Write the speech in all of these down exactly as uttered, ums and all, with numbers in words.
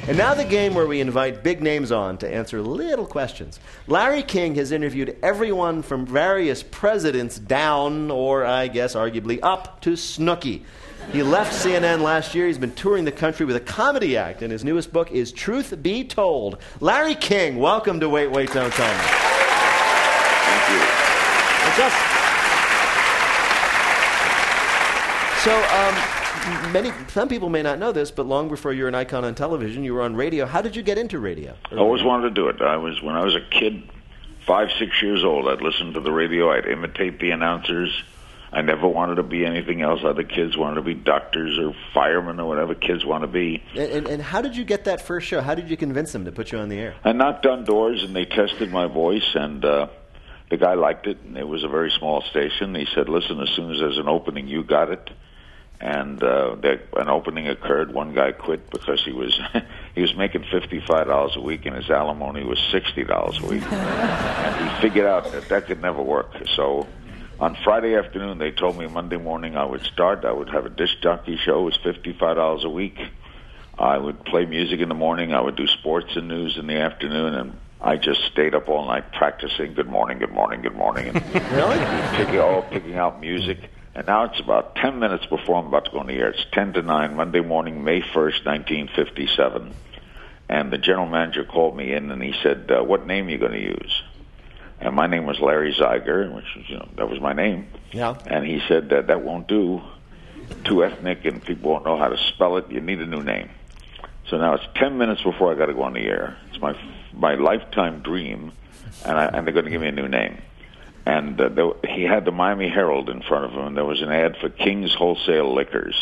And now the game where we invite big names on to answer little questions. Larry King has interviewed everyone from various presidents down, or I guess arguably up, to Snooki. He left C N N last year. He's been touring the country with a comedy act, and his newest book is Truth Be Told. Larry King, welcome to Wait, Wait, Don't Tell Me. Thank you. Just... So, um... Many, some people may not know this, but long before you were an icon on television, you were on radio. How did you get into radio? I always wanted to do it. I was when I was a kid, five, six years old. I'd listen to the radio. I'd imitate the announcers. I never wanted to be anything else. Other kids wanted to be doctors or firemen or whatever kids want to be. And, and, and how did you get that first show? How did you convince them to put you on the air? I knocked on doors and they tested my voice, and uh, the guy liked it. And it was a very small station. He said, "Listen, as soon as there's an opening, you got it." And uh, there, an opening occurred. One guy quit because he was he was making fifty-five dollars a week, and his alimony was sixty dollars a week. And he figured out that that could never work. So on Friday afternoon, they told me Monday morning I would start. I would have a disc jockey show. It was fifty-five dollars a week. I would play music in the morning. I would do sports and news in the afternoon, and I just stayed up all night practicing. Good morning, good morning, good morning. And really? Picking, all picking out music. And now it's about ten minutes before I'm about to go on the air. It's ten to nine, Monday morning, May first, nineteen fifty-seven. And the general manager called me in, and he said, uh, what name are you going to use? And my name was Larry Zeiger, which was, you know, that was my name. Yeah. And he said, that that won't do. Too ethnic, and people won't know how to spell it. You need a new name. So now it's ten minutes before I got to go on the air. It's my my lifetime dream, and, I, and they're going to give me a new name. And uh, there, he had the Miami Herald in front of him, and there was an ad for King's Wholesale Liquors.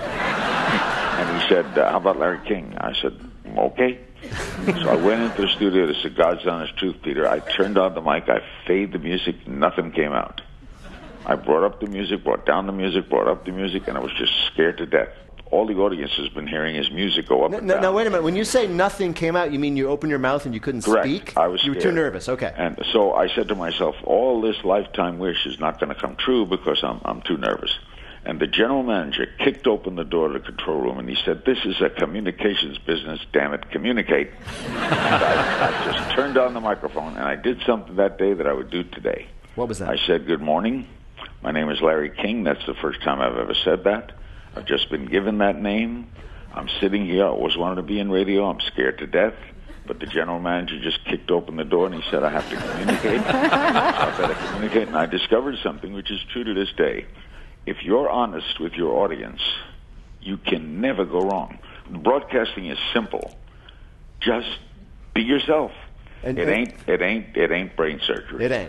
And he said, uh, how about Larry King? I said, okay. So I went into the studio to say, God's honest truth, Peter. I turned on the mic, I faded the music, nothing came out. I brought up the music, brought down the music, brought up the music, and I was just scared to death. All the audience has been hearing is music go up no, and no, down. Now, wait a minute. When you say nothing came out, you mean you opened your mouth and you couldn't Correct. speak? I was You were scared. too nervous. Okay. And so I said to myself, all this lifetime wish is not going to come true because I'm, I'm too nervous. And the general manager kicked open the door to the control room, and he said, this is a communications business, damn it, communicate. And I, I just turned on the microphone, and I did something that day that I would do today. What was that? I said, good morning. My name is Larry King. That's the first time I've ever said that. I've just been given that name. I'm sitting here. I always wanted to be in radio. I'm scared to death. But the general manager just kicked open the door, and he said, I have to communicate. I better communicate. And I discovered something which is true to this day. If you're honest with your audience, you can never go wrong. Broadcasting is simple. Just be yourself. And, it and ain't. It ain't. It ain't brain surgery. It ain't.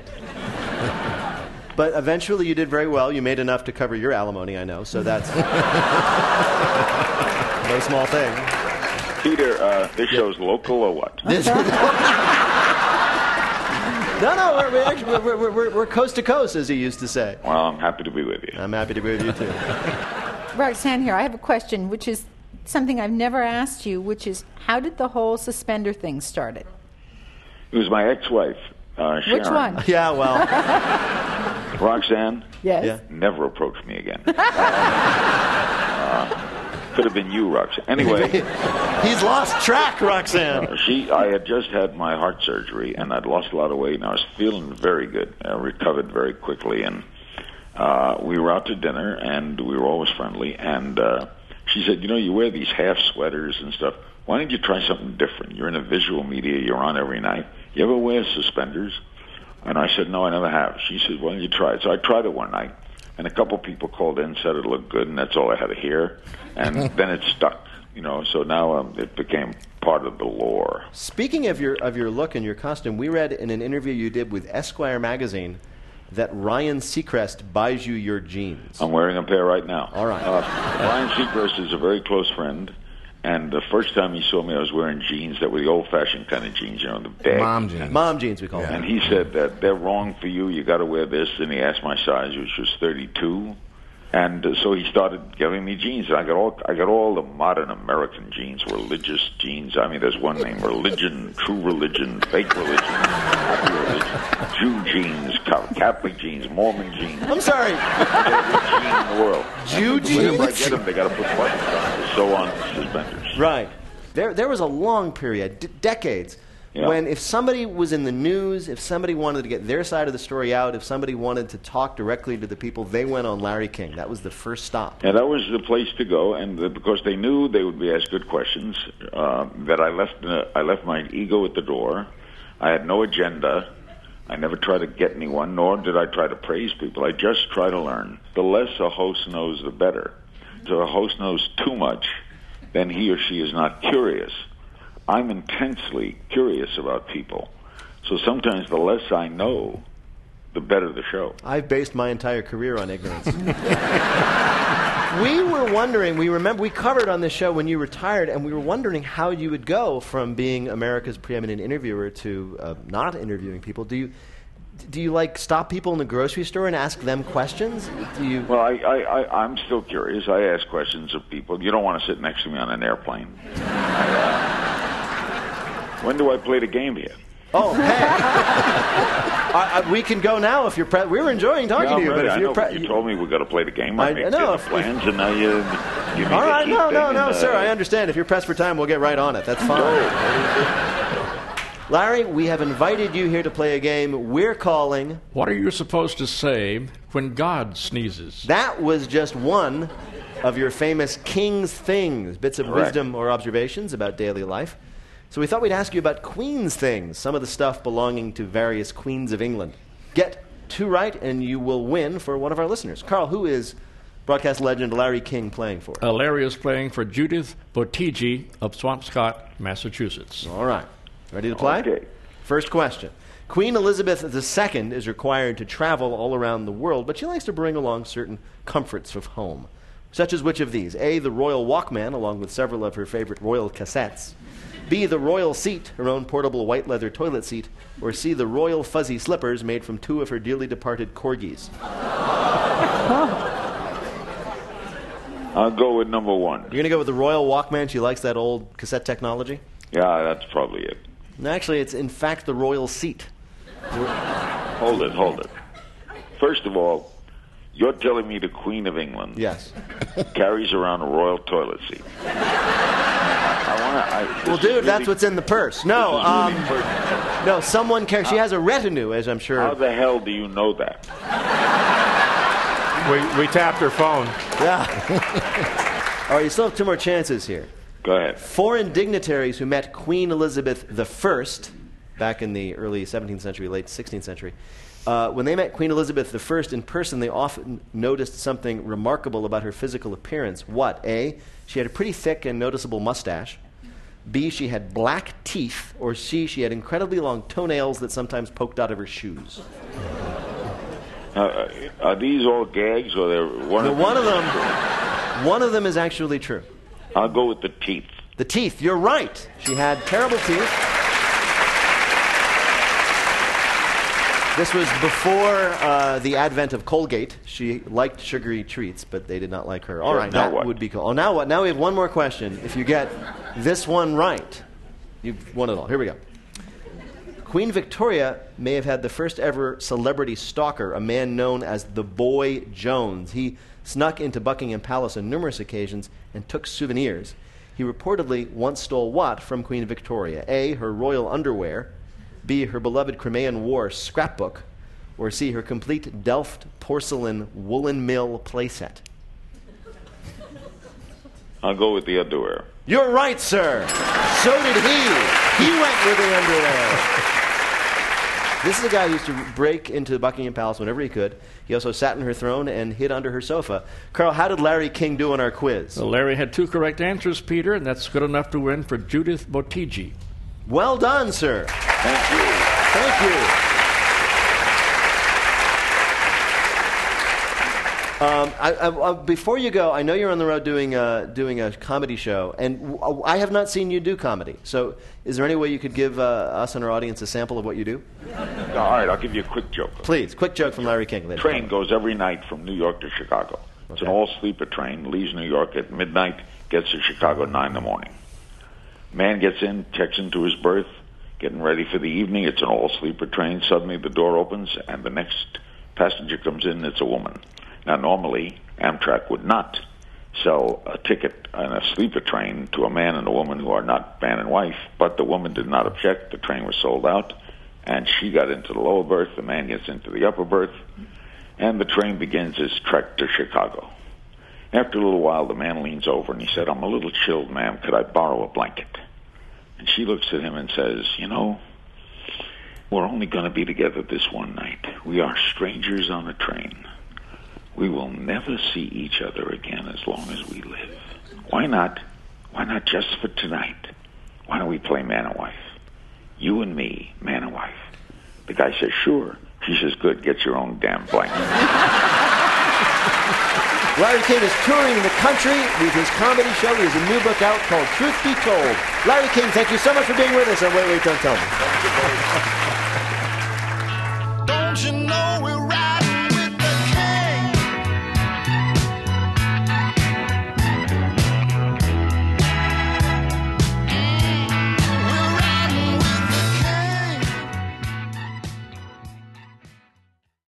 But eventually you did very well. You made enough to cover your alimony, I know, so that's no small thing. Peter, uh, this yeah. show's local or what? This no, no, we're, we're, actually, we're, we're, we're coast to coast, as he used to say. Well, I'm happy to be with you. I'm happy to be with you, too. Roxanne here. I have a question, which is something I've never asked you, which is, how did the whole suspender thing start? It was my ex-wife, uh, Sharon. Which one? Yeah, well... Roxanne? Yes. Yeah. Never approached me again. uh, could have been you, Roxanne. Anyway. He's lost track, Roxanne. Uh, she, I had just had my heart surgery, and I'd lost a lot of weight, and I was feeling very good. I recovered very quickly, and uh, we were out to dinner, and we were always friendly, and uh, she said, you know, you wear these half sweaters and stuff. Why don't you try something different? You're in a visual media. You're on every night. You ever wear suspenders? And I said, no, I never have. She said, why don't you try it? So I tried it one night, and a couple people called in, said it looked good, and that's all I had to hear. And then it stuck, you know, so now um, it became part of the lore. Speaking of your of your look and your costume, we read in an interview you did with Esquire magazine that Ryan Seacrest buys you your jeans. I'm wearing a pair right now. All right. Uh, Ryan Seacrest is a very close friend. And the first time he saw me, I was wearing jeans that were the old-fashioned kind of jeans, you know, the bag. Mom jeans. Mom jeans, we call Yeah. them. And he said that they're wrong for you. You got to wear this. And he asked my size, which was thirty-two. And uh, so he started giving me jeans. I got all I got all the modern American jeans, religious jeans. I mean, there's one name: religion, true religion, fake religion, happy religion, Jew jeans, Catholic jeans, Mormon jeans. I'm sorry. Every jean in the world. Jew And whenever I jeans? get them, they got to put buttons on to sew on the suspenders. Right. There, there was a long period, d- decades, Yeah. when if somebody was in the news, if somebody wanted to get their side of the story out, if somebody wanted to talk directly to the people, they went on Larry King. That was the first stop. Yeah, that was the place to go, and the, because they knew they would be asked good questions, uh, that I left uh, I left my ego at the door. I had no agenda. I never tried to get anyone, nor did I try to praise people. I just try to learn. The less a host knows, the better. So a host knows too much, then he or she is not curious. I'm intensely curious about people. So sometimes the less I know, the better the show. I've based my entire career on ignorance. We were wondering, we remember, we covered on this show when you retired, and we were wondering how you would go from being America's preeminent interviewer to uh, not interviewing people. Do you, do you like stop people in the grocery store and ask them questions? Do you? Well, I, I, I, I'm still curious. I ask questions of people. You don't want to sit next to me on an airplane. I, uh, when do I play the game here? Oh, hey. I, I, we can go now if you're pre- we were enjoying talking Yeah, to you, I'm ready. but if I you're know, pre- but you told me we got to play the game. I, I make know. the plans, and now you give me all the right, key no, thing no, no, and, sir, uh, I understand. If you're pressed for time, we'll get right on it. That's fine. Larry, we have invited you here to play a game we're calling... What are you supposed to say when God sneezes? That was just one of your famous King's Things, bits of Correct. wisdom or observations about daily life. So we thought we'd ask you about Queen's Things, some of the stuff belonging to various queens of England. Get two right, and you will win for one of our listeners. Carl, who is broadcast legend Larry King playing for? Uh, Larry is playing for Judith Botigi of Swampscott, Massachusetts. All right. Ready to play? Okay. First question. Queen Elizabeth the Second is required to travel all around the world, but she likes to bring along certain comforts of home. Such as which of these? A, the Royal Walkman, along with several of her favorite royal cassettes. B, the Royal Seat, her own portable white leather toilet seat. Or C, the Royal Fuzzy Slippers made from two of her dearly departed corgis. I'll go with number one. You're going to go with the Royal Walkman? She likes that old cassette technology? Yeah, that's probably it. And actually, it's in fact the Royal Seat. Hold it, hold it. First of all, you're telling me the Queen of England Yes. carries around a royal toilet seat. I, I wanna, I, this Well, is dude, really- that's what's in the purse. No, this is um, really personal. no, someone carries. She has a retinue, as I'm sure. How the hell do you know that? We, we tapped her phone. Yeah. All right, you still have two more chances here. Go ahead. Foreign dignitaries who met Queen Elizabeth the First back in the early seventeenth century, late sixteenth century, uh, when they met Queen Elizabeth the First in person, they often noticed something remarkable about her physical appearance. What? A, she had a pretty thick and noticeable mustache. B, she had black teeth. Or C, she had incredibly long toenails that sometimes poked out of her shoes. Uh, are these all gags, or they're one Now, of one of these- them, one of them is actually true. I'll go with the teeth. The teeth, you're right. She had terrible teeth. This was before uh, the advent of Colgate. She liked sugary treats, but they did not like her. All Sure, right, now that what? would be cool. Oh, now what? Now we have one more question. If you get this one right, you've won it all. Here we go. Queen Victoria may have had the first ever celebrity stalker, a man known as the Boy Jones. He snuck into Buckingham Palace on numerous occasions and took souvenirs. He reportedly once stole what from Queen Victoria? A, her royal underwear. B, her beloved Crimean War scrapbook. Or C, her complete Delft porcelain woolen mill playset. I'll go with the underwear. You're right, sir. So did he. He went with the underwear. This is a guy who used to break into Buckingham Palace whenever he could. He also sat in her throne and hid under her sofa. Carl, how did Larry King do on our quiz? Well, Larry had two correct answers, Peter, and that's good enough to win for Judith Botigi. Well done, sir. Thank you. Thank you. Um, I, I, uh, before you go, I know you're on the road doing a, doing a comedy show, and w- I have not seen you do comedy. So is there any way you could give uh, us and our audience a sample of what you do? All right, I'll give you a quick joke. Please, quick joke from Larry King. Ladies. Train goes every night from New York to Chicago. It's an Okay. all-sleeper train, leaves New York at midnight, gets to Chicago at nine in the morning. Man gets in, checks into his berth, getting ready for the evening. It's an all-sleeper train. Suddenly the door opens, and the next passenger comes in. It's a woman. Now, normally, Amtrak would not sell a ticket on a sleeper train to a man and a woman who are not man and wife, but the woman did not object. The train was sold out, and she got into the lower berth, the man gets into the upper berth, and the train begins its trek to Chicago. After a little while, the man leans over and he said, "I'm a little chilled, ma'am. Could I borrow a blanket?" And she looks at him and says, "You know, we're only going to be together this one night. We are strangers on a train. We will never see each other again as long as we live. Why not? Why not just for tonight? Why don't we play man and wife? You and me, man and wife." The guy says, "Sure." She says, "Good, get your own damn blanket." Larry King is touring the country with his comedy show. He has a new book out called Truth Be Told. Larry King, thank you so much for being with us on Wait, Wait, Don't Tell Me.